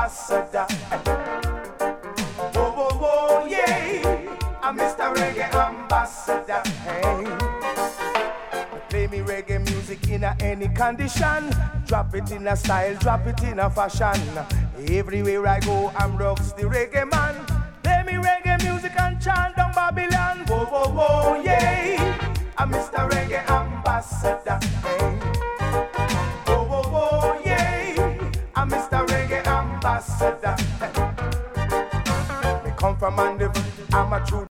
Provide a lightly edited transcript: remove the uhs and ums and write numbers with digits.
ambassador. Whoa, whoa, whoa, yeah. I'm Mr. Reggae ambassador. Hey. Play me reggae music in any condition. Drop it in a style, drop it in a fashion. Everywhere I go, I'm rocks the reggae man. Play me reggae music and chant down Babylon. Whoa, whoa, whoa, yeah. I'm Mr. Reggae ambassador. Hey. Whoa, whoa, whoa, yeah. I'm Mr. Reggae ambassador. Me come from Mandeville, I'm a true